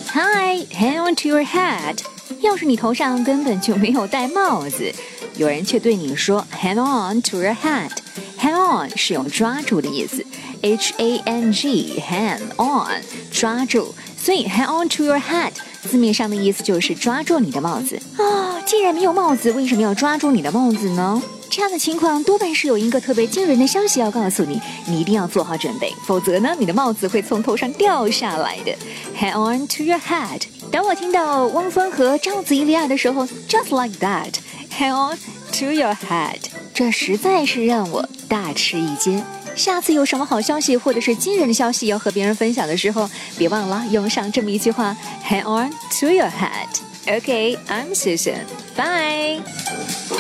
Hi, hang on to your hat. 要是你头上根本就没有戴帽子，有人却对你说 hang on to your hat. Hang on 是有抓住的意思 ，H-A-N-G, hang on 抓住，所以 hang on to your hat 字面上的意思就是抓住你的帽子既然没有帽子，为什么要抓住你的帽子呢？这样的情况多半是有一个特别惊人的消息要告诉你，你一定要做好准备，否则呢，你的帽子会从头上掉下来的。Hang on to your hat。当我听到汪峰和章子怡恋爱的时候 ，just like that，hang on to your hat， 这实在是让我大吃一惊。下次有什么好消息或者是惊人的消息要和别人分享的时候，别忘了用上这么一句话 ：Hang on to your hat。Okay, I'm Susan. Bye.